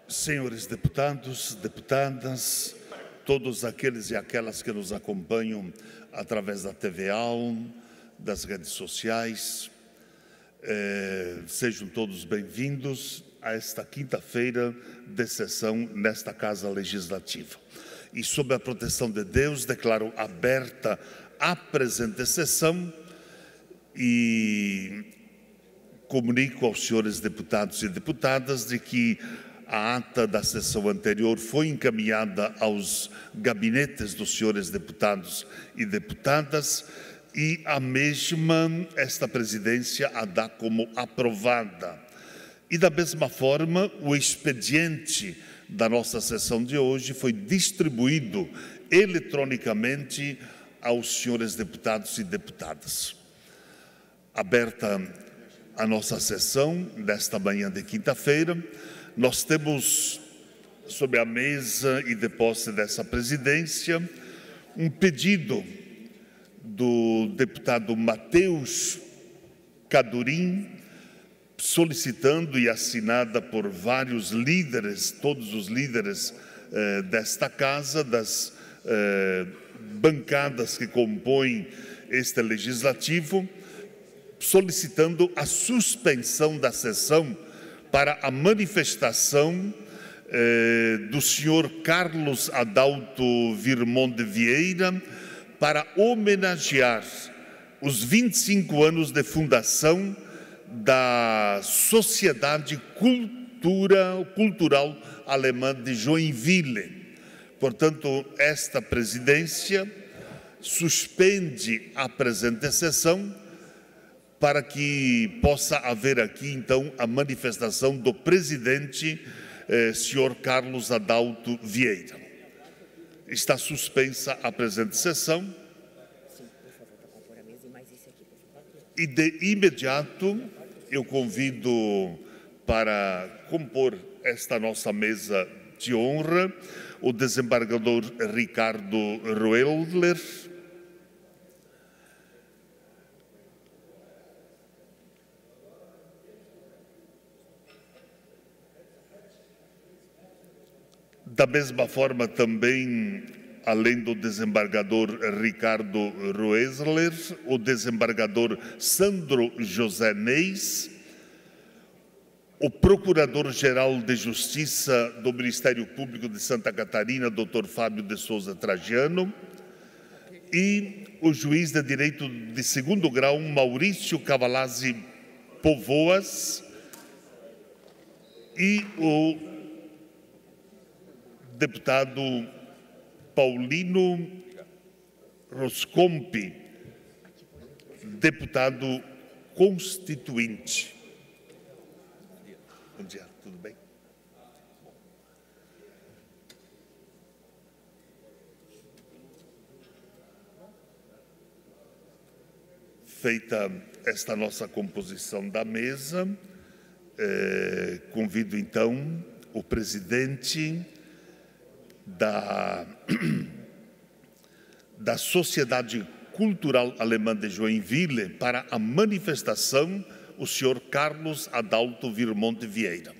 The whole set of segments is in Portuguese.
Senhores deputados, deputadas, todos aqueles e aquelas que nos acompanham através da TVA, das redes sociais, sejam todos bem-vindos a esta quinta-feira de sessão nesta Casa Legislativa. E, sob a proteção de Deus, declaro aberta a presente sessão e comunico aos senhores deputados e deputadas de que a ata da sessão anterior foi encaminhada aos gabinetes dos senhores deputados e deputadas e a mesma, esta presidência, a dá como aprovada. E da mesma forma, o expediente da nossa sessão de hoje foi distribuído eletronicamente aos senhores deputados e deputadas. Aberta a nossa sessão desta manhã de quinta-feira, nós temos sobre a mesa e de posse dessa presidência um pedido do deputado Matheus Cadurim, solicitando e assinada por vários líderes, todos os líderes desta casa, das bancadas que compõem este legislativo, solicitando a suspensão da sessão para a manifestação do senhor Carlos Adalto Virmond de Vieira para homenagear os 25 anos de fundação da Sociedade Cultural Alemã de Joinville. Portanto, esta presidência suspende a presente sessão para que possa haver aqui, então, a manifestação do presidente, senhor Carlos Adalto Vieira. Está suspensa a presente sessão. E, de imediato, eu convido para compor esta nossa mesa de honra o desembargador Ricardo Roedler, da mesma forma também, além do desembargador Ricardo Roedler, o desembargador Sandro José Neis, o Procurador-Geral de Justiça do Ministério Público de Santa Catarina, Dr. Fábio de Souza Trajano, e o juiz de Direito de segundo grau, Maurício Cavalazzi Povoas, e o deputado Paulino Roscompi, deputado constituinte. Bom dia, tudo bem? Feita esta nossa composição da mesa, convido então o presidente da Sociedade Cultural Alemã de Joinville para a manifestação, o senhor Carlos Adalto Virmond de Vieira.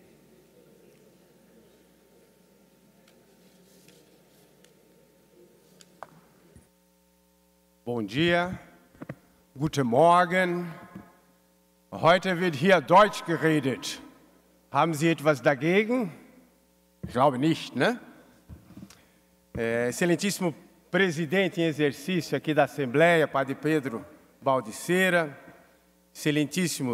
Bom dia, guten Morgen. Heute wird hier Deutsch geredet. Haben Sie etwas dagegen? Ich glaube nicht, né? Excelentíssimo presidente em exercício aqui da Assembleia, Padre Pedro Baldiceira, excelentíssimo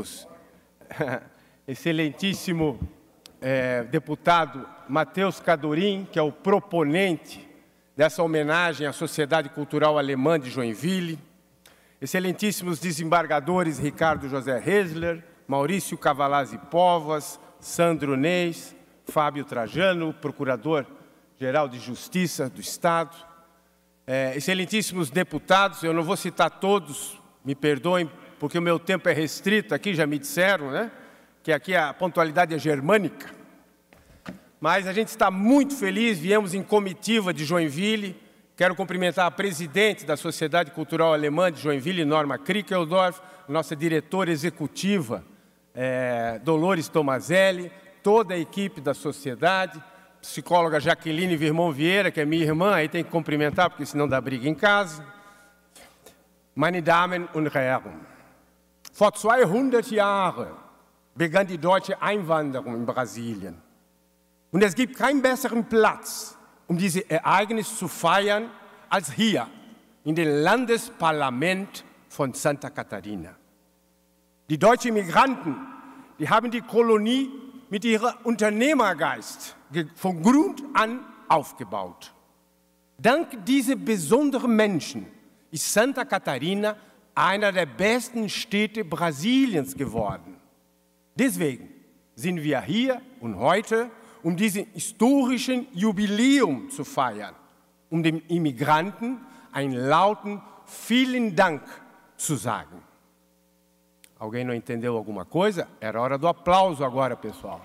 deputado Matheus Cadurim, que é o proponente dessa homenagem à Sociedade Cultural Alemã de Joinville, excelentíssimos desembargadores Ricardo José Roedler, Maurício Cavalazzi Povoas, Sandro Neis, Fábio Trajano, Procurador-Geral de Justiça do Estado, excelentíssimos deputados, eu não vou citar todos, me perdoem, porque o meu tempo é restrito aqui, já me disseram, né? Que aqui a pontualidade é germânica. Mas a gente está muito feliz, viemos em comitiva de Joinville. Quero cumprimentar a presidente da Sociedade Cultural Alemã de Joinville, Norma Krickeldorf, nossa diretora executiva, Dolores Tomazelli, toda a equipe da sociedade, psicóloga Jaqueline Virmão Vieira, que é minha irmã, aí tem que cumprimentar, porque senão dá briga em casa. Meine Damen und Herren, vor 200 Jahren begann die deutsche Einwanderung in Brasilien. Und es gibt keinen besseren Platz, dieses Ereignis zu feiern, als hier, in dem Landesparlament von Santa Catarina. Die deutschen Migranten, die haben die Kolonie mit ihrem Unternehmergeist von Grund an aufgebaut. Dank dieser besonderen Menschen ist Santa Catarina einer der besten Städte Brasiliens geworden. Deswegen sind wir hier und heute, um diesen historischen Jubiläum zu feiern, um den Immigranten einen lauten Vielen Dank zu sagen. Alguém não entendeu alguma coisa? Era hora do aplauso agora, pessoal.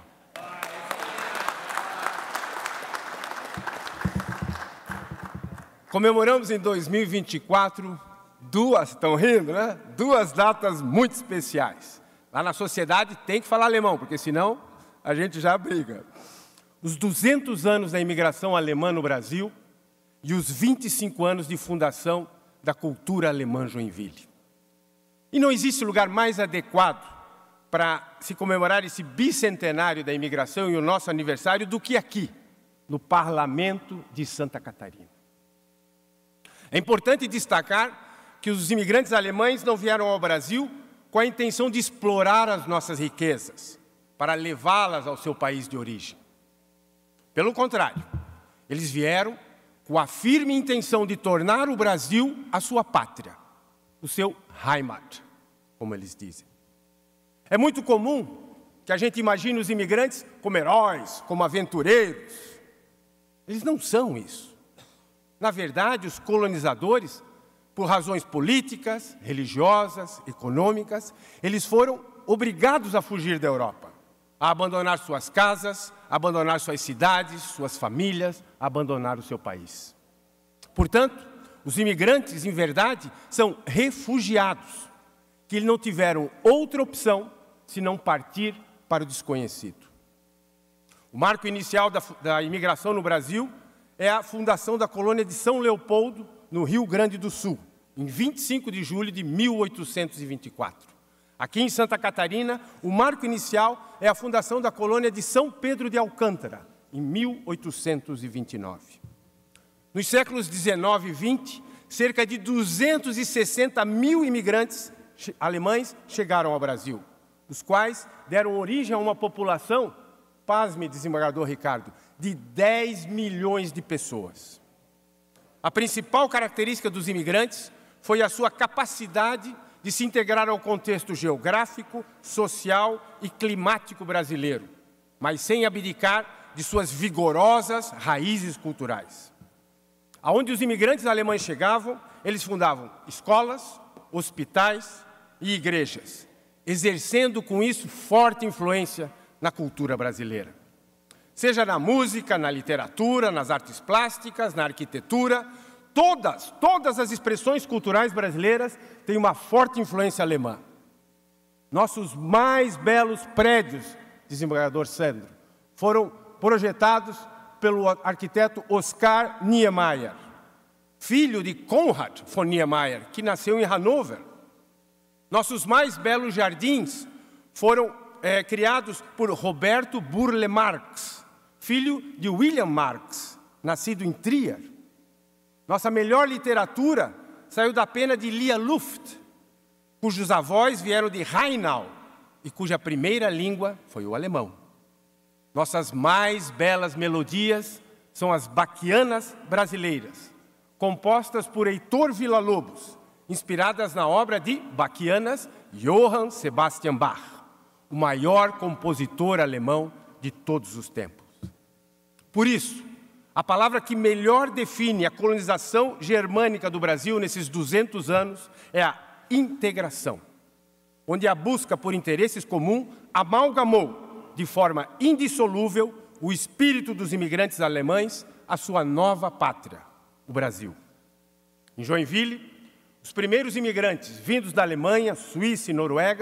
Comemoramos em 2024 estão rindo, né? Duas datas muito especiais. Lá na sociedade tem que falar alemão, porque senão a gente já briga. Os 200 anos da imigração alemã no Brasil e os 25 anos de fundação da cultura alemã Joinville. E não existe lugar mais adequado para se comemorar esse bicentenário da imigração e o nosso aniversário do que aqui, no Parlamento de Santa Catarina. É importante destacar que os imigrantes alemães não vieram ao Brasil com a intenção de explorar as nossas riquezas, para levá-las ao seu país de origem. Pelo contrário, eles vieram com a firme intenção de tornar o Brasil a sua pátria, o seu Heimat, como eles dizem. É muito comum que a gente imagine os imigrantes como heróis, como aventureiros. Eles não são isso. Na verdade, os colonizadores, por razões políticas, religiosas, econômicas, eles foram obrigados a fugir da Europa, a abandonar suas casas, a abandonar suas cidades, suas famílias, a abandonar o seu país. Portanto, os imigrantes, em verdade, são refugiados, que não tiveram outra opção senão partir para o desconhecido. O marco inicial da imigração no Brasil é a fundação da colônia de São Leopoldo, no Rio Grande do Sul, em 25 de julho de 1824. Aqui em Santa Catarina, o marco inicial é a fundação da colônia de São Pedro de Alcântara, em 1829. Nos séculos 19 e 20, cerca de 260 mil imigrantes alemães chegaram ao Brasil, os quais deram origem a uma população, pasme, desembargador Ricardo, de 10 milhões de pessoas. A principal característica dos imigrantes foi a sua capacidade de se integrar ao contexto geográfico, social e climático brasileiro, mas sem abdicar de suas vigorosas raízes culturais. Aonde os imigrantes alemães chegavam, eles fundavam escolas, hospitais e igrejas, exercendo com isso forte influência na cultura brasileira. Seja na música, na literatura, nas artes plásticas, na arquitetura, todas as expressões culturais brasileiras têm uma forte influência alemã. Nossos mais belos prédios, desembargador Sandro, foram projetados pelo arquiteto Oscar Niemeyer, filho de Konrad von Niemeyer, que nasceu em Hannover. Nossos mais belos jardins foram criados por Roberto Burle Marx, filho de William Marx, nascido em Trier. Nossa melhor literatura saiu da pena de Lia Luft, cujos avós vieram de Rheinau e cuja primeira língua foi o alemão. Nossas mais belas melodias são as baquianas brasileiras, compostas por Heitor Villa-Lobos, inspiradas na obra de baquianas Johann Sebastian Bach, o maior compositor alemão de todos os tempos. Por isso, a palavra que melhor define a colonização germânica do Brasil nesses 200 anos é a integração, onde a busca por interesses comuns amalgamou de forma indissolúvel o espírito dos imigrantes alemães à sua nova pátria, o Brasil. Em Joinville, os primeiros imigrantes vindos da Alemanha, Suíça e Noruega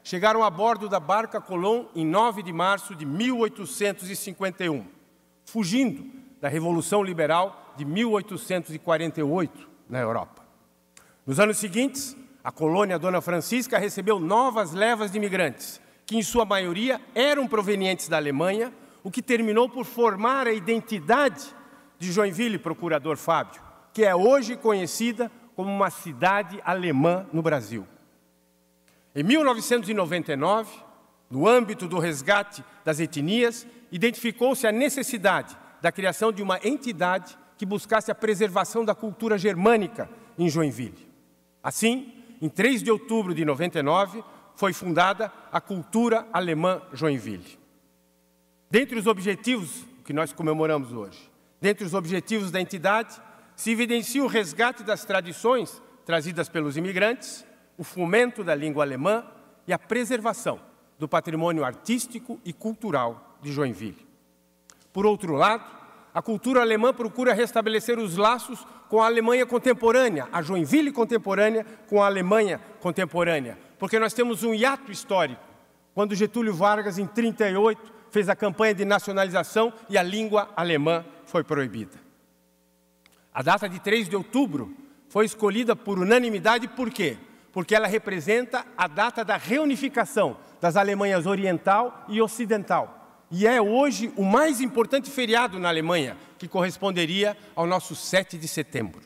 chegaram a bordo da barca Colón em 9 de março de 1851, fugindo da Revolução Liberal de 1848 na Europa. Nos anos seguintes, a colônia Dona Francisca recebeu novas levas de imigrantes, que em sua maioria eram provenientes da Alemanha, o que terminou por formar a identidade de Joinville, procurador Fábio, que é hoje conhecida como uma cidade alemã no Brasil. Em 1999, no âmbito do resgate das etnias, identificou-se a necessidade da criação de uma entidade que buscasse a preservação da cultura germânica em Joinville. Assim, em 3 de outubro de 99, foi fundada a Cultura Alemã Joinville. Dentre os objetivos que nós comemoramos hoje, dentre os objetivos da entidade, se evidencia o resgate das tradições trazidas pelos imigrantes, o fomento da língua alemã e a preservação do patrimônio artístico e cultural de Joinville. Por outro lado, a cultura alemã procura restabelecer os laços com a Alemanha contemporânea, a Joinville contemporânea com a Alemanha contemporânea, porque nós temos um hiato histórico, quando Getúlio Vargas, em 1938, fez a campanha de nacionalização e a língua alemã foi proibida. A data de 3 de outubro foi escolhida por unanimidade, por quê? Porque ela representa a data da reunificação das Alemanhas Oriental e Ocidental. E é hoje o mais importante feriado na Alemanha, que corresponderia ao nosso 7 de setembro.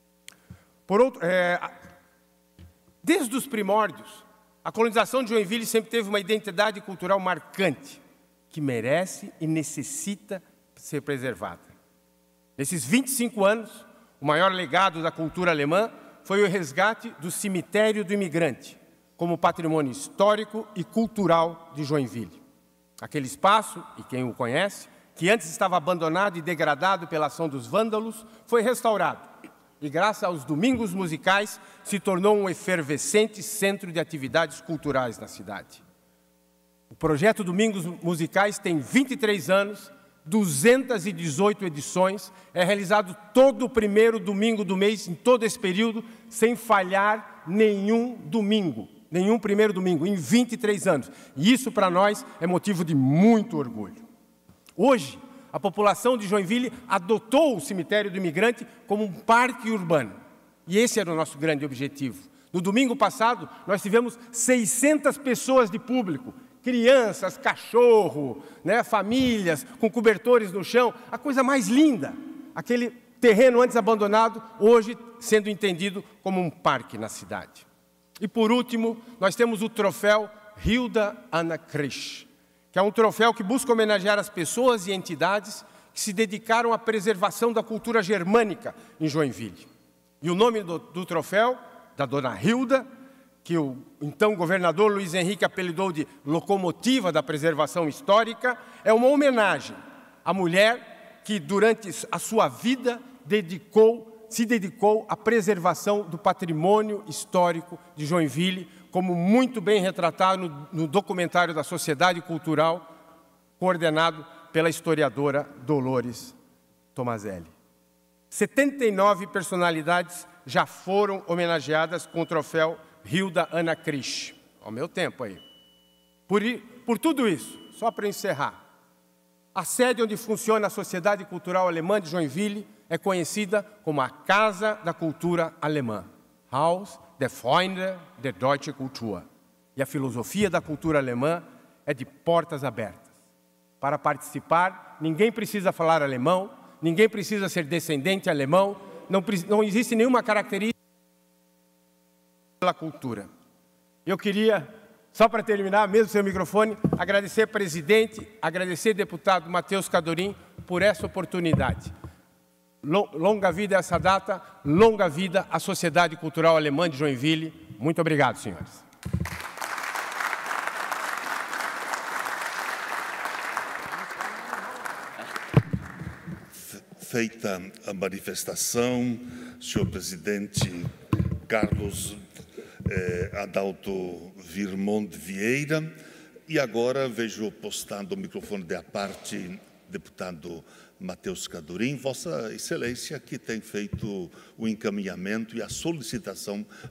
Desde os primórdios, a colonização de Joinville sempre teve uma identidade cultural marcante, que merece e necessita ser preservada. Nesses 25 anos, o maior legado da cultura alemã foi o resgate do cemitério do imigrante, como patrimônio histórico e cultural de Joinville. Aquele espaço, e quem o conhece, que antes estava abandonado e degradado pela ação dos vândalos, foi restaurado e, graças aos domingos musicais, se tornou um efervescente centro de atividades culturais na cidade. O projeto Domingos Musicais tem 23 anos, 218 edições, é realizado todo o primeiro domingo do mês, em todo esse período, sem falhar nenhum domingo, nenhum primeiro domingo, em 23 anos. E isso, para nós, é motivo de muito orgulho. Hoje, a população de Joinville adotou o cemitério do imigrante como um parque urbano. E esse era o nosso grande objetivo. No domingo passado, nós tivemos 600 pessoas de público, crianças, cachorro, famílias com cobertores no chão, a coisa mais linda. Aquele terreno antes abandonado, hoje sendo entendido como um parque na cidade. E por último, nós temos o troféu Hilda Anna Krisch, que é um troféu que busca homenagear as pessoas e entidades que se dedicaram à preservação da cultura germânica em Joinville. E o nome do troféu, da dona Hilda, que o então governador Luiz Henrique apelidou de locomotiva da preservação histórica, é uma homenagem à mulher que, durante a sua vida, se dedicou à preservação do patrimônio histórico de Joinville, como muito bem retratado no documentário da Sociedade Cultural, coordenado pela historiadora Dolores Tomazelli. 79 personalidades já foram homenageadas com o troféu Hilda Anna Krisch. Ao meu tempo aí. Por tudo isso, só para encerrar, a sede onde funciona a Sociedade Cultural Alemã de Joinville é conhecida como a Casa da Cultura Alemã, Haus der Freunde der Deutschen Kultur. E a filosofia da cultura alemã é de portas abertas. Para participar, ninguém precisa falar alemão, ninguém precisa ser descendente alemão, não existe nenhuma característica pela cultura. Eu queria, só para terminar, mesmo sem o microfone, agradecer ao presidente, agradecer ao deputado Matheus Cadorim por essa oportunidade. Longa vida a essa data, longa vida à Sociedade Cultural Alemã de Joinville. Muito obrigado, senhores. Feita a manifestação, senhor presidente Carlos Adalto Virmond Vieira, e agora vejo postando o microfone da parte, deputado Matheus Cadorim, Vossa Excelência, que tem feito o encaminhamento e a solicitação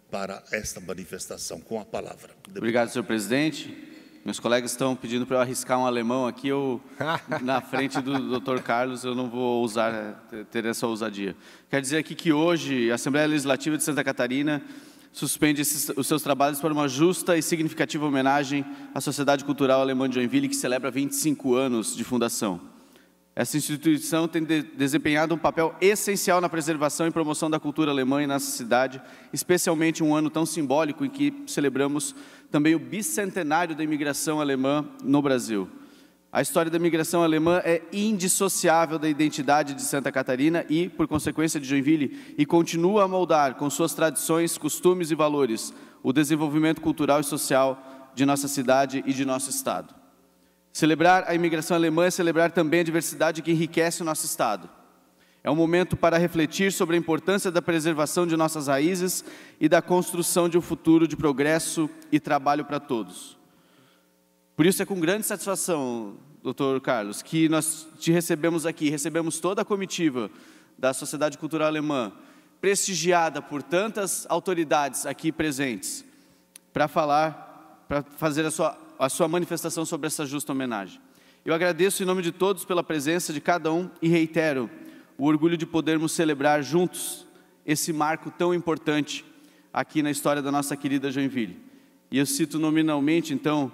para esta manifestação. Com a palavra. Obrigado, senhor presidente. Meus colegas estão pedindo para eu arriscar um alemão aqui, na frente do Dr. Carlos, eu não vou ter essa ousadia. Quero dizer aqui que hoje a Assembleia Legislativa de Santa Catarina suspende os seus trabalhos para uma justa e significativa homenagem à Sociedade Cultural Alemã de Joinville, que celebra 25 anos de fundação. Essa instituição tem desempenhado um papel essencial na preservação e promoção da cultura alemã em nossa cidade, especialmente um ano tão simbólico em que celebramos também o bicentenário da imigração alemã no Brasil. A história da imigração alemã é indissociável da identidade de Santa Catarina e, por consequência, de Joinville, e continua a moldar, com suas tradições, costumes e valores, o desenvolvimento cultural e social de nossa cidade e de nosso Estado. Celebrar a imigração alemã é celebrar também a diversidade que enriquece o nosso Estado. É um momento para refletir sobre a importância da preservação de nossas raízes e da construção de um futuro de progresso e trabalho para todos. Por isso é com grande satisfação, Dr. Carlos, que nós te recebemos aqui, recebemos toda a comitiva da Sociedade Cultural Alemã, prestigiada por tantas autoridades aqui presentes, para fazer a sua manifestação sobre essa justa homenagem. Eu agradeço em nome de todos pela presença de cada um e reitero o orgulho de podermos celebrar juntos esse marco tão importante aqui na história da nossa querida Joinville. E eu cito nominalmente, então,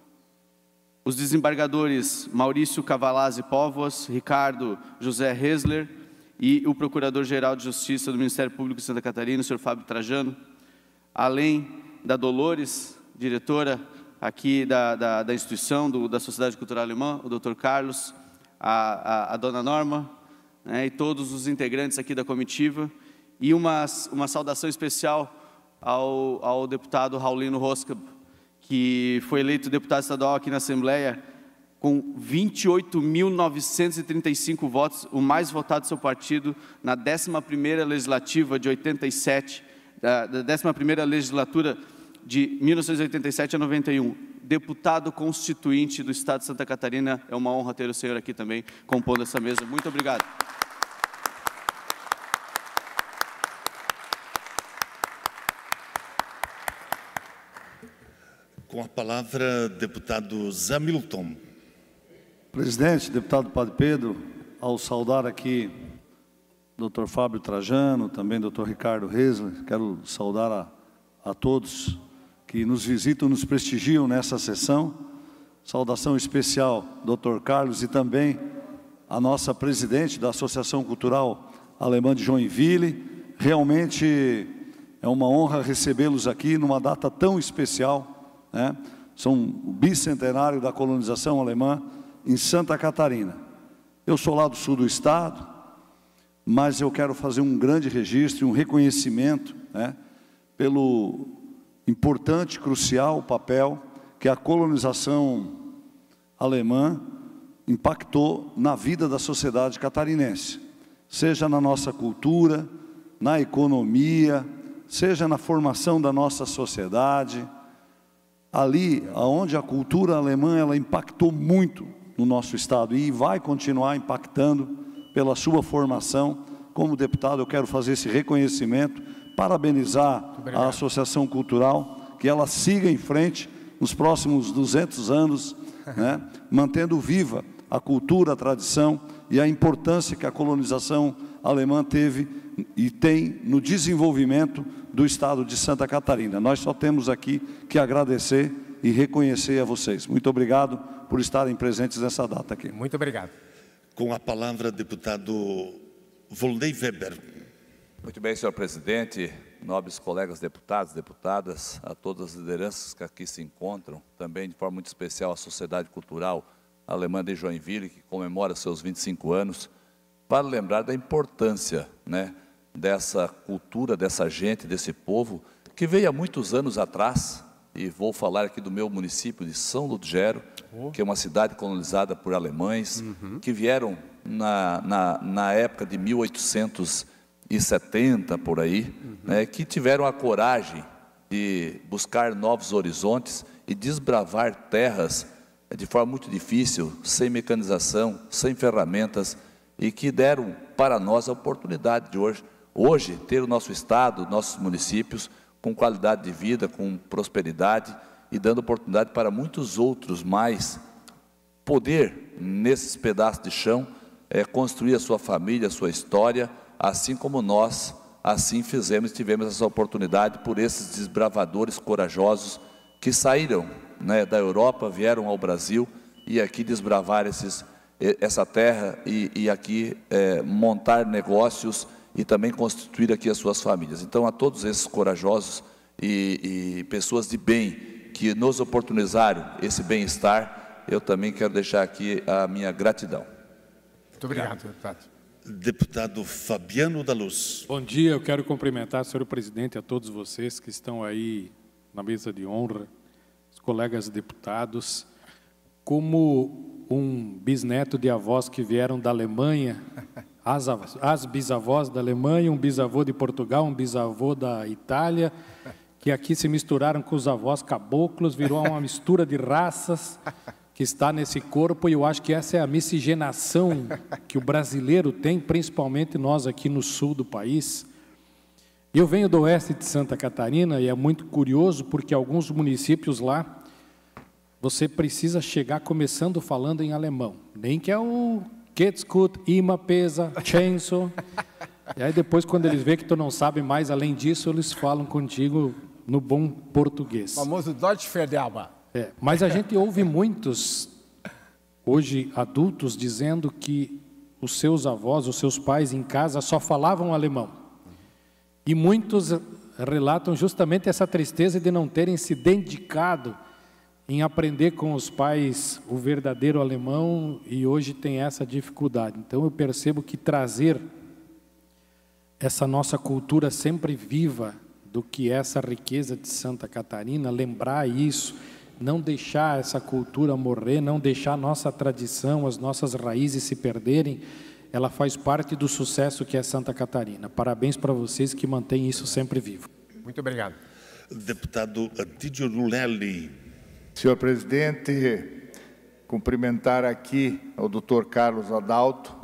os desembargadores Maurício Cavalazzi Póvoas, Ricardo José Hesler e o Procurador-Geral de Justiça do Ministério Público de Santa Catarina, o senhor Fábio Trajano, além da Dolores, diretora aqui da instituição, da Sociedade Cultural Alemã, o Dr. Carlos, a dona Norma, né, e todos os integrantes aqui da comitiva, e uma saudação especial ao deputado Raulino Roscab, que foi eleito deputado estadual aqui na Assembleia com 28.935 votos, o mais votado do seu partido na 11ª legislativa de 87, da 11ª legislatura de 1987 a 91. Deputado constituinte do Estado de Santa Catarina, é uma honra ter o senhor aqui também compondo essa mesa. Muito obrigado. Com a palavra, deputado Zamilton. Presidente, deputado Padre Pedro, ao saudar aqui Dr. Fábio Trajano, também Dr. Ricardo Hesler, quero saudar a todos que nos visitam, nos prestigiam nessa sessão. Saudação especial, Dr. Carlos, e também a nossa presidente da Associação Cultural Alemã de Joinville. Realmente é uma honra recebê-los aqui numa data tão especial, né? São o bicentenário da colonização alemã em Santa Catarina. Eu sou lá do sul do estado, mas eu quero fazer um grande registro, um reconhecimento, né, pelo importante, crucial papel que a colonização alemã impactou na vida da sociedade catarinense, seja na nossa cultura, na economia, seja na formação da nossa sociedade. Ali, onde a cultura alemã ela impactou muito no nosso estado e vai continuar impactando pela sua formação. Como deputado, eu quero fazer esse reconhecimento, parabenizar a Associação Cultural, que ela siga em frente nos próximos 200 anos, né, mantendo viva a cultura, a tradição e a importância que a colonização alemã teve e tem no desenvolvimento do estado de Santa Catarina. Nós só temos aqui que agradecer e reconhecer a vocês. Muito obrigado por estarem presentes nessa data aqui. Muito obrigado. Com a palavra, deputado Volney Weber. Muito bem, senhor presidente, nobres colegas deputados, deputadas, a todas as lideranças que aqui se encontram, também de forma muito especial a Sociedade Cultural Alemã de Joinville, que comemora seus 25 anos, para lembrar da importância, né, dessa cultura, dessa gente, desse povo, que veio há muitos anos atrás, e vou falar aqui do meu município de São Ludgero, que é uma cidade colonizada por alemães, que vieram na época de 1870, por aí, né, que tiveram a coragem de buscar novos horizontes e desbravar terras de forma muito difícil, sem mecanização, sem ferramentas, e que deram para nós a oportunidade de hoje ter o nosso estado, nossos municípios com qualidade de vida, com prosperidade e dando oportunidade para muitos outros mais poder, nesses pedaços de chão, construir a sua família, a sua história, assim como nós assim fizemos, tivemos essa oportunidade por esses desbravadores corajosos que saíram, né, da Europa, vieram ao Brasil e aqui desbravar essa terra e aqui montar negócios e também constituir aqui as suas famílias. Então, a todos esses corajosos e pessoas de bem que nos oportunizaram esse bem-estar, eu também quero deixar aqui a minha gratidão. Muito obrigado, deputado. Deputado Fabiano da Luz. Bom dia, eu quero cumprimentar, senhor presidente, a todos vocês que estão aí na mesa de honra, os colegas deputados. Como um bisneto de avós que vieram da Alemanha, as bisavós da Alemanha, um bisavô de Portugal, um bisavô da Itália, que aqui se misturaram com os avós caboclos, virou uma mistura de raças que está nesse corpo, e eu acho que essa é a miscigenação que o brasileiro tem, principalmente nós aqui no sul do país. Eu venho do oeste de Santa Catarina e é muito curioso porque alguns municípios lá, você precisa chegar começando falando em alemão, nem que é o Geht's gut, immer pesa, chainsaw. E aí depois, quando eles veem que tu não sabe mais além disso, eles falam contigo no bom português. O famoso Deutsch Verderber. Mas a gente ouve muitos, hoje adultos, dizendo que os seus avós, os seus pais em casa só falavam alemão. E muitos relatam justamente essa tristeza de não terem se dedicado em aprender com os pais o verdadeiro alemão e hoje tem essa dificuldade. Então eu percebo que trazer essa nossa cultura sempre viva do que é essa riqueza de Santa Catarina, lembrar isso, não deixar essa cultura morrer, não deixar a nossa tradição, as nossas raízes se perderem, ela faz parte do sucesso que é Santa Catarina. Parabéns para vocês que mantêm isso sempre vivo. Muito obrigado. Deputado Antídio Lulelli. Senhor presidente, cumprimentar aqui o Dr. Carlos Adalto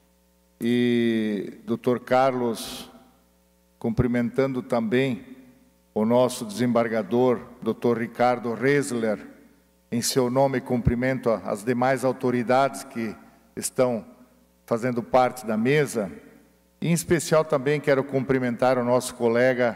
e Dr. Carlos, cumprimentando também o nosso desembargador, Dr. Ricardo Resler, em seu nome cumprimento as demais autoridades que estão fazendo parte da mesa. E, em especial também quero cumprimentar o nosso colega,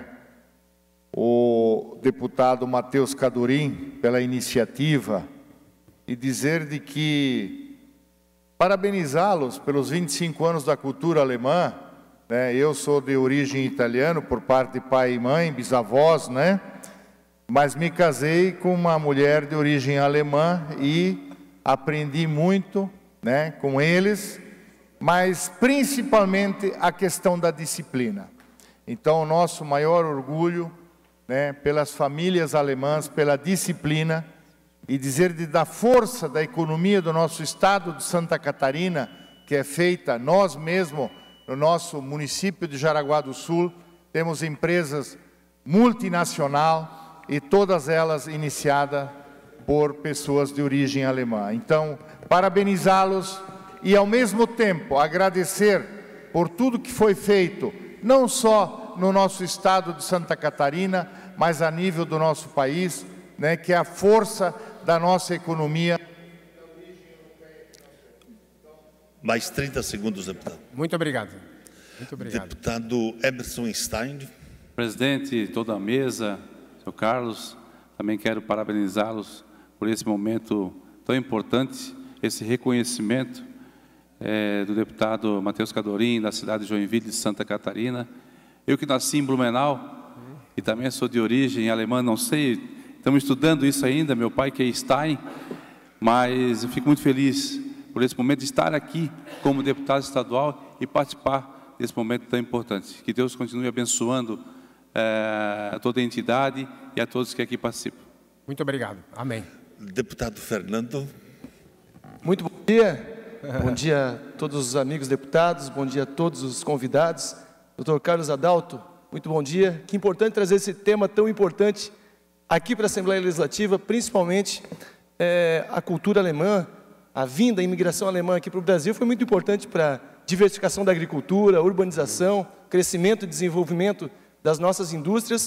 o deputado Matheus Cadorim, pela iniciativa e dizer de que parabenizá-los pelos 25 anos da cultura alemã. Eu sou de origem italiana, por parte de pai e mãe, bisavós, mas me casei com uma mulher de origem alemã e aprendi muito, com eles, mas principalmente a questão da disciplina. Então, o nosso maior orgulho, pelas famílias alemãs, pela disciplina, e dizer da força da economia do nosso estado de Santa Catarina, que é feita nós mesmos, no nosso município de Jaraguá do Sul, temos empresas multinacionais e todas elas iniciadas por pessoas de origem alemã. Então, parabenizá-los e, ao mesmo tempo, agradecer por tudo que foi feito, não só no nosso estado de Santa Catarina, mas a nível do nosso país, que é a força da nossa economia. Mais 30 segundos, deputado. Muito obrigado. Muito obrigado. Deputado Emerson Stein. Presidente, toda a mesa, senhor Carlos, também quero parabenizá-los por esse momento tão importante, esse reconhecimento do deputado Matheus Cadorim, da cidade de Joinville, de Santa Catarina. Eu que nasci em Blumenau e também sou de origem alemã, não sei, estamos estudando isso ainda, meu pai que é Stein, mas eu fico muito feliz por esse momento de estar aqui como deputado estadual e participar desse momento tão importante. Que Deus continue abençoando a toda a entidade e a todos que aqui participam. Muito obrigado. Amém. Deputado Fernando. Muito bom dia. Bom dia a todos os amigos deputados, bom dia a todos os convidados. Dr. Carlos Adalto, muito bom dia. Que importante trazer esse tema tão importante aqui para a Assembleia Legislativa, principalmente a cultura alemã. A vinda, a imigração alemã aqui para o Brasil foi muito importante para a diversificação da agricultura, urbanização, crescimento e desenvolvimento das nossas indústrias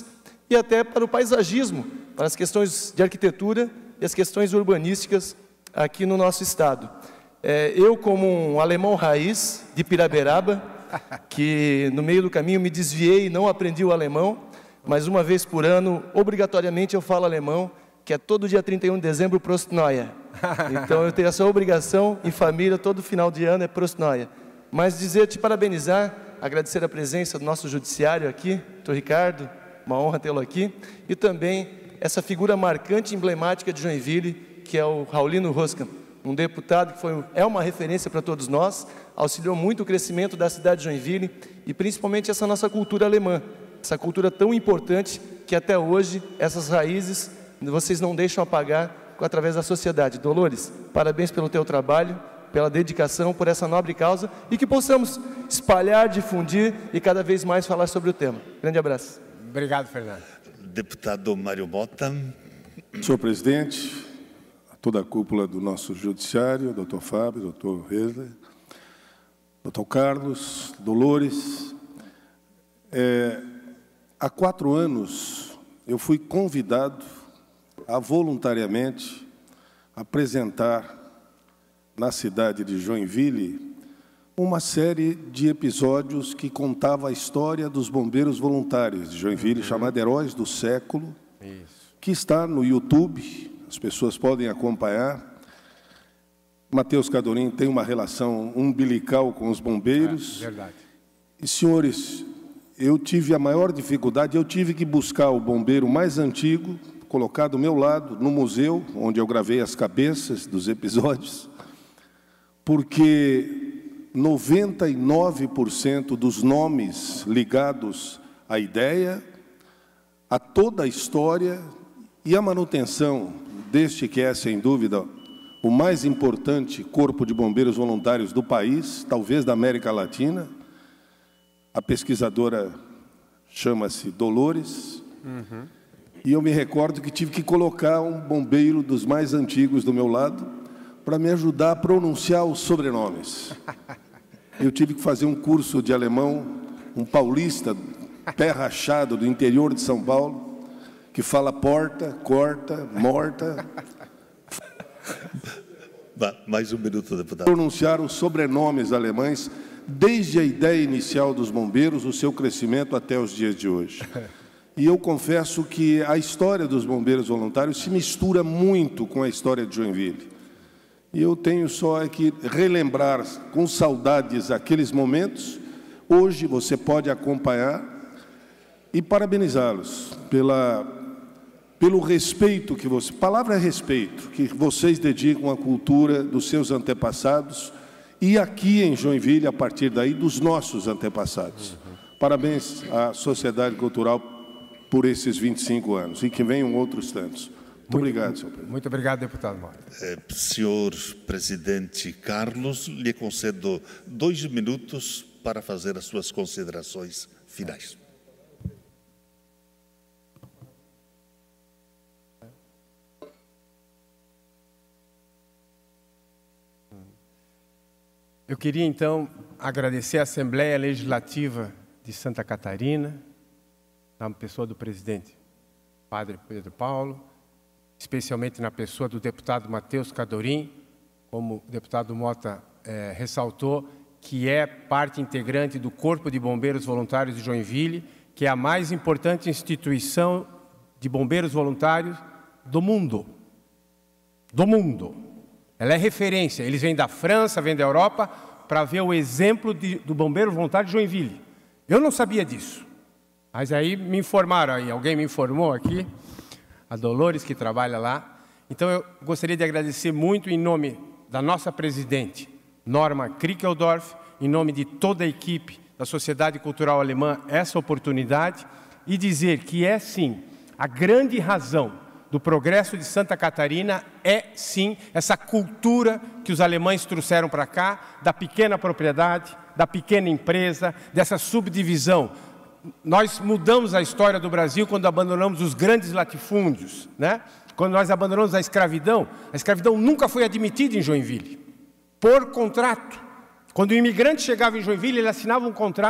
e até para o paisagismo, para as questões de arquitetura e as questões urbanísticas aqui no nosso estado. Eu, como um alemão raiz de Piraberaba, que no meio do caminho me desviei e não aprendi o alemão, mas uma vez por ano, obrigatoriamente eu falo alemão, que é todo dia 31 de dezembro, Prost Neue. Então eu tenho essa obrigação em família, todo final de ano é Prost Neue. Mas te parabenizar, agradecer a presença do nosso judiciário aqui, doutor Ricardo, uma honra tê-lo aqui, e também essa figura marcante e emblemática de Joinville, que é o Raulino Roscam, um deputado que é uma referência para todos nós, auxiliou muito o crescimento da cidade de Joinville e principalmente essa nossa cultura alemã, essa cultura tão importante que até hoje essas raízes vocês não deixam apagar através da sociedade. Dolores, parabéns pelo teu trabalho, pela dedicação, por essa nobre causa e que possamos espalhar, difundir e cada vez mais falar sobre o tema. Grande abraço. Obrigado, Fernando. Deputado Mário Mota. Senhor presidente, a toda a cúpula do nosso judiciário, doutor Fábio, doutor Resler, doutor Carlos, Dolores. Há 4 anos eu fui convidado a voluntariamente apresentar na cidade de Joinville uma série de episódios que contava a história dos bombeiros voluntários de Joinville, chamada Heróis do Século, que está no YouTube, as pessoas podem acompanhar. Matheus Cadorim tem uma relação umbilical com os bombeiros. Verdade. E, senhores, eu tive a maior dificuldade, eu tive que buscar o bombeiro mais antigo, colocar do meu lado, no museu, onde eu gravei as cabeças dos episódios, porque 99% dos nomes ligados à ideia, a toda a história e a manutenção deste que é, sem dúvida, o mais importante corpo de bombeiros voluntários do país, talvez da América Latina. A pesquisadora chama-se Dolores. E eu me recordo que tive que colocar um bombeiro dos mais antigos do meu lado para me ajudar a pronunciar os sobrenomes. Eu tive que fazer um curso de alemão, um paulista, pé rachado, do interior de São Paulo, que fala porta, corta, morta. Mais um minuto, deputado. Pronunciar os sobrenomes alemães, desde a ideia inicial dos bombeiros, o seu crescimento até os dias de hoje. E eu confesso que a história dos bombeiros voluntários se mistura muito com a história de Joinville. E eu tenho só que relembrar com saudades aqueles momentos. Hoje você pode acompanhar e parabenizá-los pelo respeito que você... Palavra é respeito, que vocês dedicam à cultura dos seus antepassados e aqui em Joinville, a partir daí, dos nossos antepassados. Parabéns à Sociedade Cultural por esses 25 anos e que venham outros tantos. Muito obrigado, senhor presidente. Muito obrigado, deputado Mota. Senhor presidente Carlos, lhe concedo 2 minutos para fazer as suas considerações finais. Eu queria, então, agradecer à Assembleia Legislativa de Santa Catarina, na pessoa do presidente Padre Pedro Paulo, especialmente na pessoa do deputado Matheus Cadorim, como o deputado Mota ressaltou, que é parte integrante do Corpo de Bombeiros Voluntários de Joinville, que é a mais importante instituição de bombeiros voluntários do mundo. Do mundo. Ela é referência. Eles vêm da França, vêm da Europa, para ver o exemplo do bombeiro voluntário de Joinville. Eu não sabia disso. Mas aí me informaram, aí alguém me informou aqui, a Dolores, que trabalha lá. Então eu gostaria de agradecer muito em nome da nossa presidente, Norma Krickeldorf, em nome de toda a equipe da Sociedade Cultural Alemã, essa oportunidade, e dizer que é sim, a grande razão do progresso de Santa Catarina é sim essa cultura que os alemães trouxeram para cá, da pequena propriedade, da pequena empresa, dessa subdivisão. Nós mudamos a história do Brasil quando abandonamos os grandes latifúndios, né? Quando nós abandonamos a escravidão nunca foi admitida em Joinville, por contrato. Quando o imigrante chegava em Joinville, ele assinava um contrato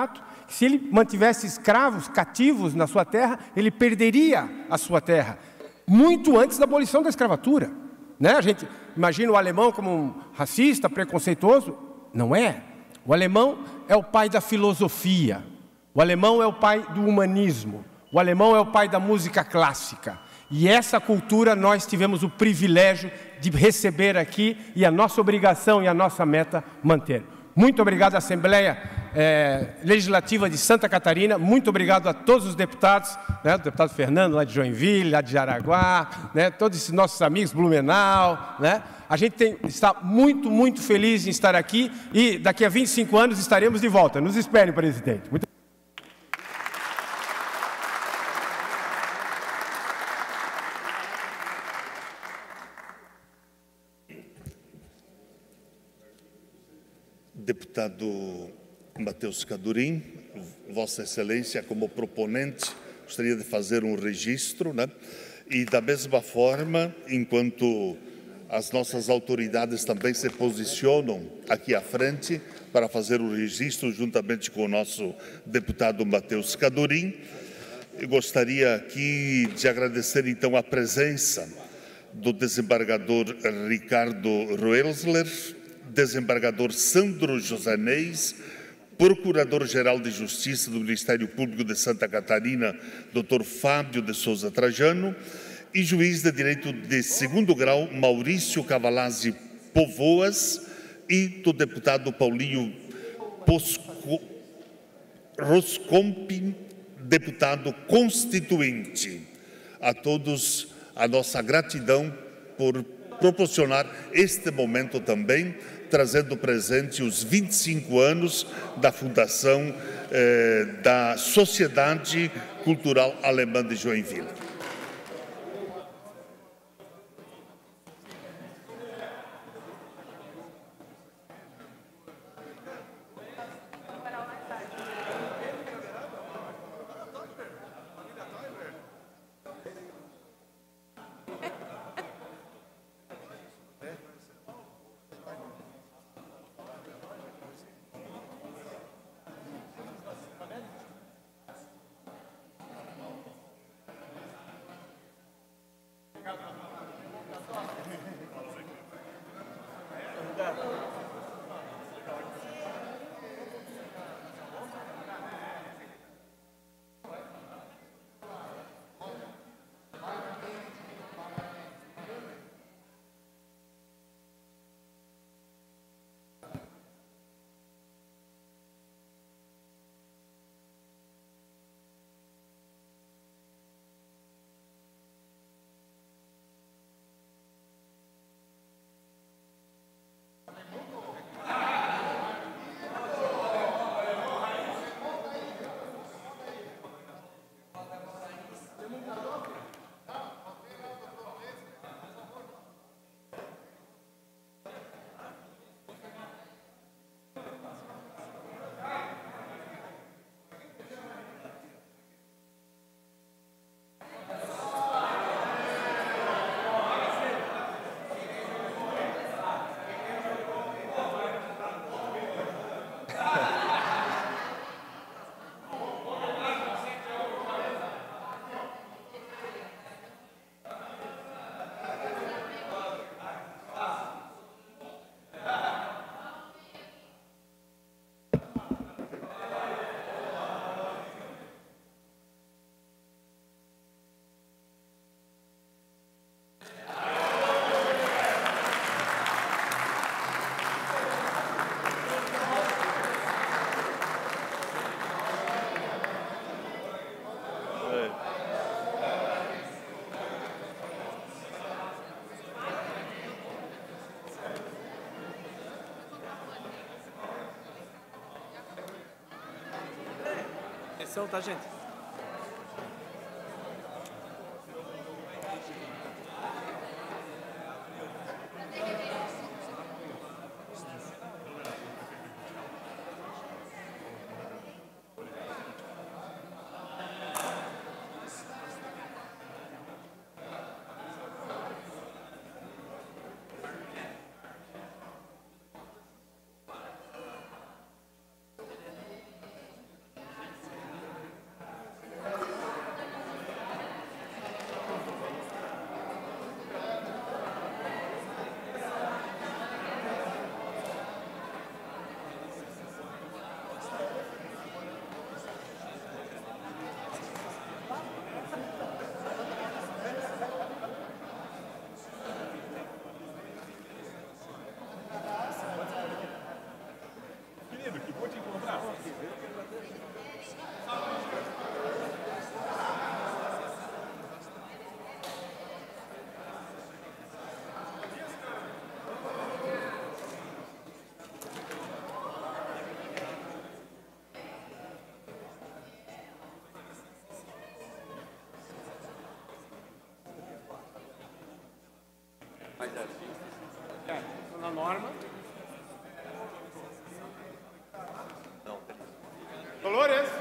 que se ele mantivesse escravos, cativos na sua terra, ele perderia a sua terra, muito antes da abolição da escravatura. Né? A gente imagina o alemão como um racista, preconceituoso. Não é. O alemão é o pai da filosofia. O alemão é o pai do humanismo. O alemão é o pai da música clássica. E essa cultura nós tivemos o privilégio de receber aqui e a nossa obrigação e a nossa meta manter. Muito obrigado à Assembleia Legislativa de Santa Catarina, muito obrigado a todos os deputados, né, o deputado Fernando lá de Joinville, lá de Jaraguá, né, todos esses nossos amigos, Blumenau, né, a gente está muito, muito feliz em estar aqui e daqui a 25 anos estaremos de volta. Nos esperem, presidente. Muito... Deputado Matheus Cadorim, Vossa Excelência, como proponente, gostaria de fazer um registro, né? E da mesma forma, enquanto as nossas autoridades também se posicionam aqui à frente para fazer o registro juntamente com o nosso deputado Matheus Cadorim, eu gostaria aqui de agradecer então a presença do desembargador Ricardo Roelsler, desembargador Sandro Josanês, Procurador-Geral de Justiça do Ministério Público de Santa Catarina, Dr. Fábio de Souza Trajano, e juiz de direito de segundo grau, Maurício Cavalazzi Povoas, e do deputado Paulinho Roscompi, deputado constituinte. A todos a nossa gratidão por proporcionar este momento também, trazendo presente os 25 anos da fundação da Sociedade Cultural Alemã de Joinville. Tá, gente? Dona Norma. Dolores.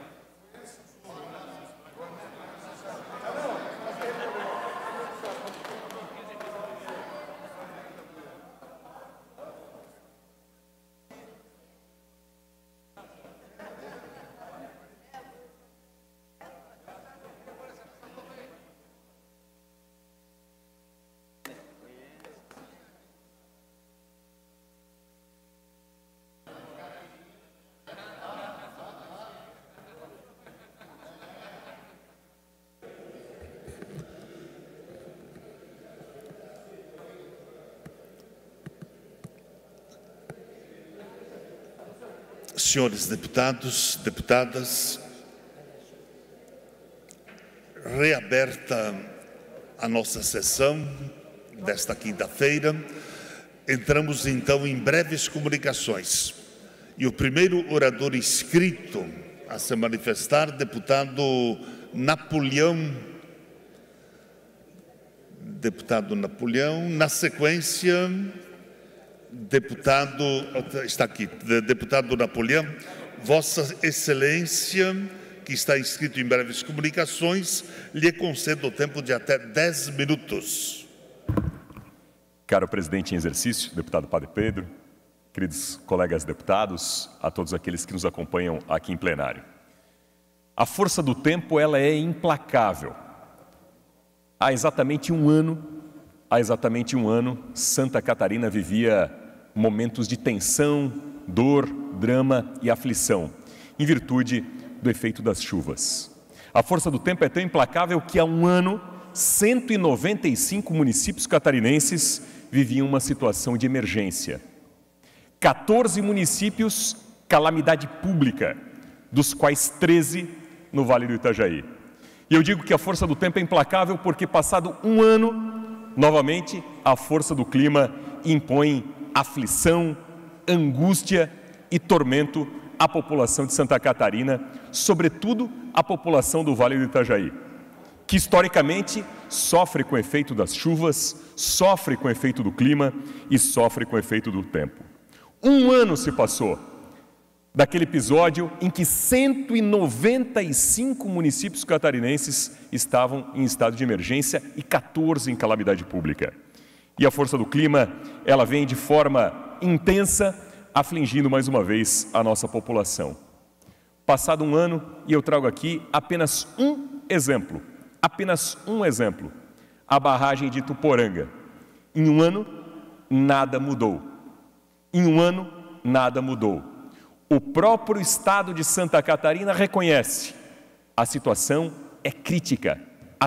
Senhores deputados, deputadas, reaberta a nossa sessão desta quinta-feira, entramos então em breves comunicações. E o primeiro orador inscrito a se manifestar, deputado Napoleão. Deputado Napoleão, na sequência... Deputado, está aqui, deputado Napoleão, Vossa Excelência, que está inscrito em breves comunicações, lhe concedo o tempo de até 10 minutos. Caro presidente em exercício, deputado Padre Pedro, queridos colegas deputados, a todos aqueles que nos acompanham aqui em plenário. A força do tempo, ela é implacável. Há exatamente um ano, Santa Catarina vivia momentos de tensão, dor, drama e aflição, em virtude do efeito das chuvas. A força do tempo é tão implacável que há um ano, 195 municípios catarinenses viviam uma situação de emergência. 14 municípios, calamidade pública, dos quais 13 no Vale do Itajaí. E eu digo que a força do tempo é implacável porque, passado um ano, novamente, a força do clima impõe aflição, angústia e tormento à população de Santa Catarina, sobretudo a população do Vale do Itajaí, que historicamente sofre com o efeito das chuvas, sofre com o efeito do clima e sofre com o efeito do tempo. Um ano se passou daquele episódio em que 195 municípios catarinenses estavam em estado de emergência e 14 em calamidade pública. E a força do clima, ela vem de forma intensa, afligindo mais uma vez a nossa população. Passado um ano, e eu trago aqui apenas um exemplo, a barragem de Ituporanga. Em um ano, nada mudou. O próprio estado de Santa Catarina reconhece: a situação é crítica.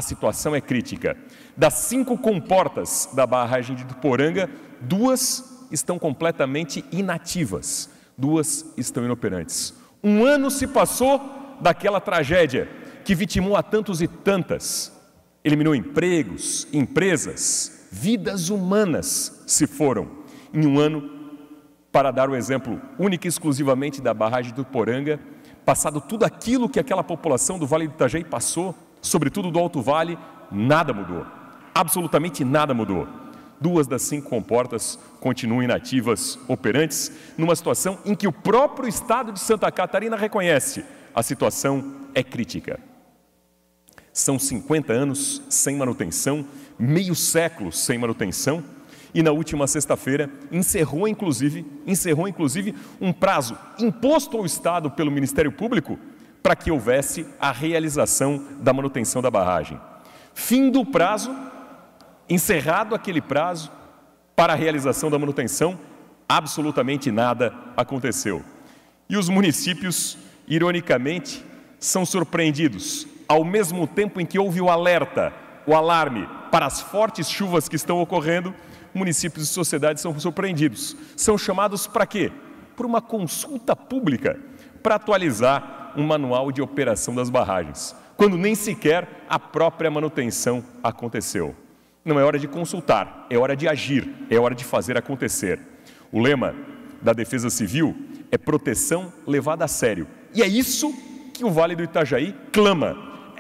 Das 5 comportas da barragem de Ituporanga, 2 estão completamente inativas, 2 estão inoperantes. Um ano se passou daquela tragédia que vitimou a tantos e tantas, eliminou empregos, empresas, vidas humanas se foram. Em um ano, para dar o exemplo único e exclusivamente da barragem do Ituporanga, passado tudo aquilo que aquela população do Vale do Itajaí passou, sobretudo do Alto Vale, nada mudou. Absolutamente nada mudou. 2 das 5 comportas continuam inativas, operantes, numa situação em que o próprio estado de Santa Catarina reconhece: a situação é crítica. São 50 anos sem manutenção, meio século sem manutenção, e na última sexta-feira encerrou inclusive um prazo imposto ao Estado pelo Ministério Público para que houvesse a realização da manutenção da barragem. Fim do prazo, encerrado aquele prazo para a realização da manutenção, absolutamente nada aconteceu. E os municípios, ironicamente, são surpreendidos. Ao mesmo tempo em que houve o alarme para as fortes chuvas que estão ocorrendo, municípios e sociedades são surpreendidos. São chamados para quê? Por uma consulta pública para atualizar um manual de operação das barragens, quando nem sequer a própria manutenção aconteceu. Não é hora de consultar, é hora de agir, é hora de fazer acontecer. O lema da Defesa Civil é proteção levada a sério. E é isso que o Vale do Itajaí clama.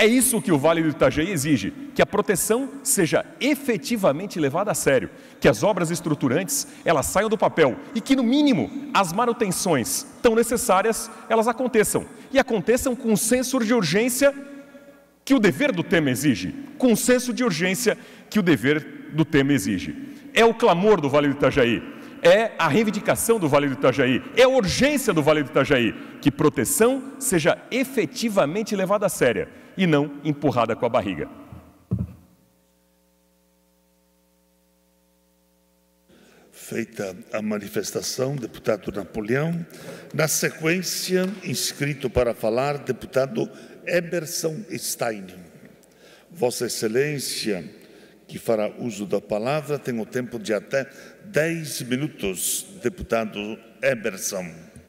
é isso que o Vale do Itajaí exige, que a proteção seja efetivamente levada a sério, que as obras estruturantes elas saiam do papel e que, no mínimo, as manutenções tão necessárias elas aconteçam. E aconteçam com o senso de urgência que o dever do tema exige, com o senso de urgência que o dever do tema exige. É o clamor do Vale do Itajaí, é a reivindicação do Vale do Itajaí, é a urgência do Vale do Itajaí, que proteção seja efetivamente levada a sério e não empurrada com a barriga. Feita a manifestação, deputado Napoleão. Na sequência, inscrito para falar, deputado Emerson Stein. Vossa Excelência, que fará uso da palavra, tem o tempo de até 10 minutos, deputado Emerson.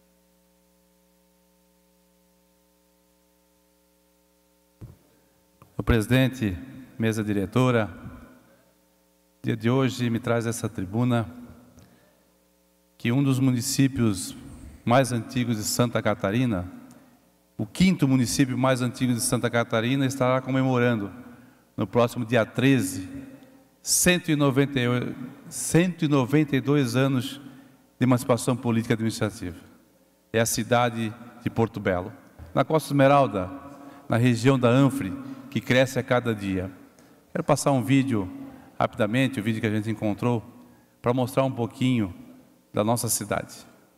Senhor presidente, mesa diretora, dia de hoje me traz essa tribuna que um dos municípios mais antigos de Santa Catarina, o 5º município mais antigo de Santa Catarina, estará comemorando no próximo dia 13, 192 anos de emancipação política administrativa. É a cidade de Porto Belo, na Costa Esmeralda, na região da Anfre, que cresce a cada dia. Quero passar um vídeo rapidamente, o vídeo que a gente encontrou, para mostrar um pouquinho da nossa cidade.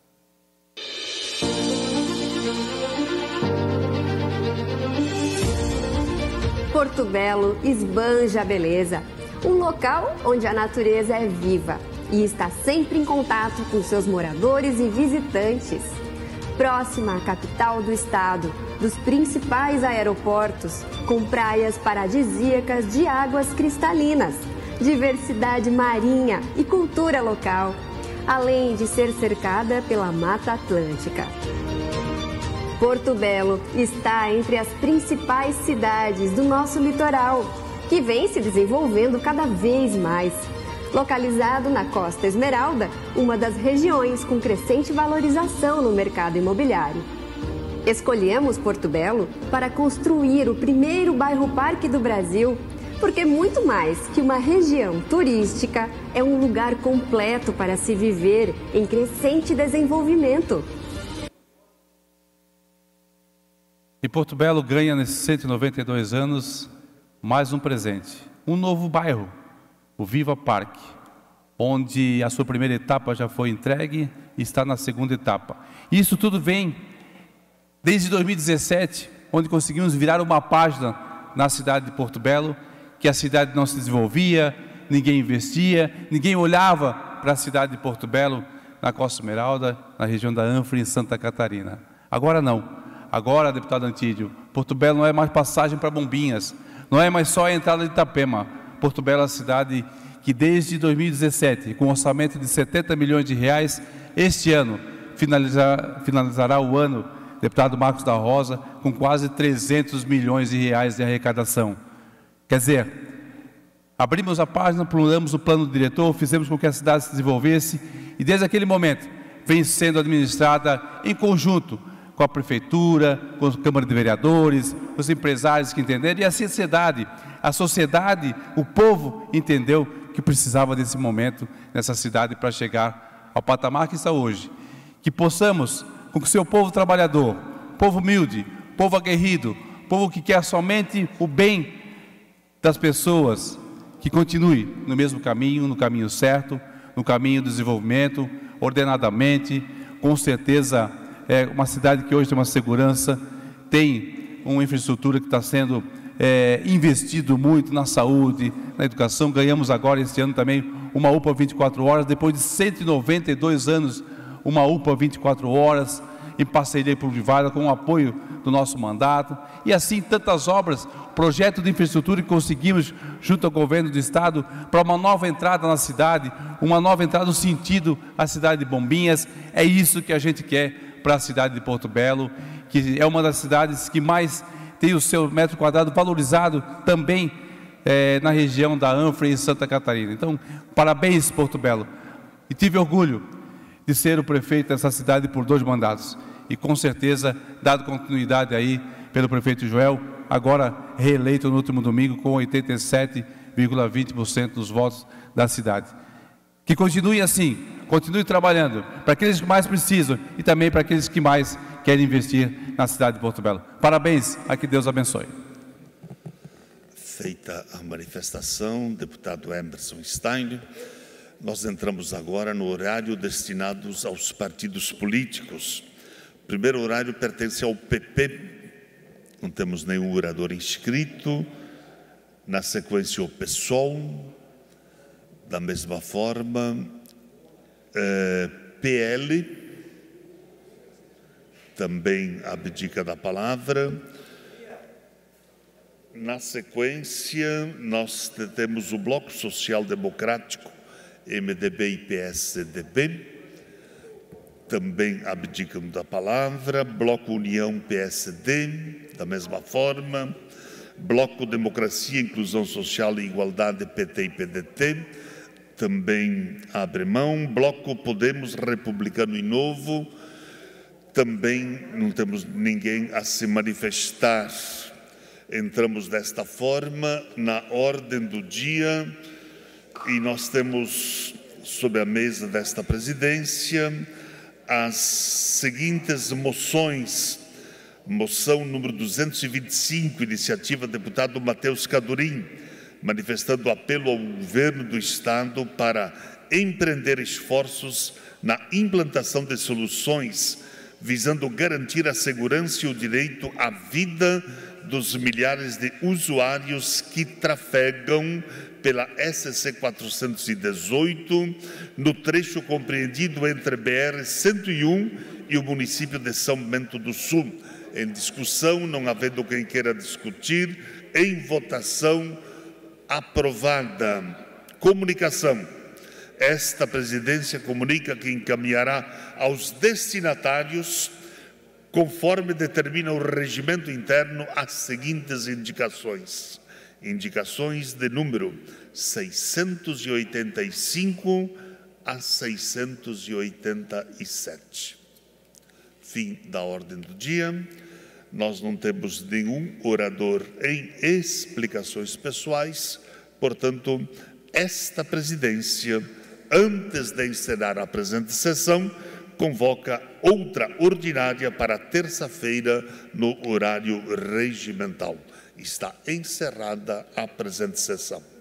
Porto Belo esbanja a beleza, um local onde a natureza é viva e está sempre em contato com seus moradores e visitantes. Próxima à capital do estado, dos principais aeroportos, com praias paradisíacas de águas cristalinas, diversidade marinha e cultura local, além de ser cercada pela Mata Atlântica. Porto Belo está entre as principais cidades do nosso litoral, que vem se desenvolvendo cada vez mais. Localizado na Costa Esmeralda, uma das regiões com crescente valorização no mercado imobiliário. Escolhemos Porto Belo para construir o primeiro bairro-parque do Brasil, porque muito mais que uma região turística, é um lugar completo para se viver em crescente desenvolvimento. E Porto Belo ganha, nesses 192 anos, mais um presente, um novo bairro, o Viva Parque, onde a sua primeira etapa já foi entregue e está na segunda etapa. Isso tudo vem desde 2017, onde conseguimos virar uma página na cidade de Porto Belo, que a cidade não se desenvolvia, ninguém investia, ninguém olhava para a cidade de Porto Belo, na Costa Esmeralda, na região da Anfre, em Santa Catarina. Agora não. Agora, deputado Antídio, Porto Belo não é mais passagem para Bombinhas, não é mais só a entrada de Itapema. Porto Belo é a cidade que desde 2017, com um orçamento de 70 milhões de reais, este ano finalizará o ano, deputado Marcos da Rosa, com quase 300 milhões de reais de arrecadação. Quer dizer, abrimos a página, pluramos o plano diretor, fizemos com que a cidade se desenvolvesse e desde aquele momento vem sendo administrada em conjunto com a prefeitura, com a Câmara de Vereadores, com os empresários que entenderam e a sociedade, o povo entendeu que precisava desse momento nessa cidade para chegar ao patamar que está hoje. Que possamos, com que o seu povo trabalhador, povo humilde, povo aguerrido, povo que quer somente o bem das pessoas, que continue no mesmo caminho, no caminho certo, no caminho do desenvolvimento, ordenadamente, com certeza. É uma cidade que hoje tem uma segurança, tem uma infraestrutura que está sendo investido muito na saúde, na educação. Ganhamos agora, este ano também, uma UPA 24 horas, depois de 192 anos, uma UPA 24 horas, em parceria público-privada, com o apoio do nosso mandato. E assim, tantas obras, projeto de infraestrutura que conseguimos, junto ao governo do estado, para uma nova entrada na cidade, uma nova entrada no sentido a cidade de Bombinhas. É isso que a gente quer para a cidade de Porto Belo, que é uma das cidades que mais tem o seu metro quadrado valorizado também na região da Anfre e Santa Catarina. Então, parabéns, Porto Belo. E tive orgulho de ser o prefeito dessa cidade por 2 mandatos. E com certeza, dado continuidade aí pelo prefeito Joel, agora reeleito no último domingo com 87,20% dos votos da cidade. Que continue assim, continue trabalhando para aqueles que mais precisam e também para aqueles que mais querem investir na cidade de Porto Belo. Parabéns, a que Deus abençoe. Feita a manifestação, deputado Emerson Stein, nós entramos agora no horário destinado aos partidos políticos. O primeiro horário pertence ao PP, não temos nenhum orador inscrito. Na sequência, o PSOL, da mesma forma, PL, também abdica da palavra. Na sequência, nós temos o Bloco Social Democrático, MDB e PSDB, também abdicam da palavra. Bloco União PSD, da mesma forma. Bloco Democracia, Inclusão Social e Igualdade, PT e PDT, também abre mão. Bloco Podemos, Republicano e Novo, também não temos ninguém a se manifestar. Entramos desta forma na ordem do dia e nós temos sob a mesa desta presidência as seguintes moções. Moção número 225, iniciativa do deputado Matheus Cadorim, manifestando apelo ao governo do Estado para empreender esforços na implantação de soluções visando garantir a segurança e o direito à vida dos milhares de usuários que trafegam pela SC 418 no trecho compreendido entre BR-101 e o município de São Bento do Sul. Em discussão, não havendo quem queira discutir, em votação, aprovada. Comunicação. Esta presidência comunica que encaminhará aos destinatários, conforme determina o regimento interno, as seguintes indicações. Indicações de número 685 a 687. Fim da ordem do dia. Nós não temos nenhum orador em explicações pessoais, portanto, esta presidência, antes de encerrar a presente sessão, convoca outra ordinária para terça-feira no horário regimental. Está encerrada a presente sessão.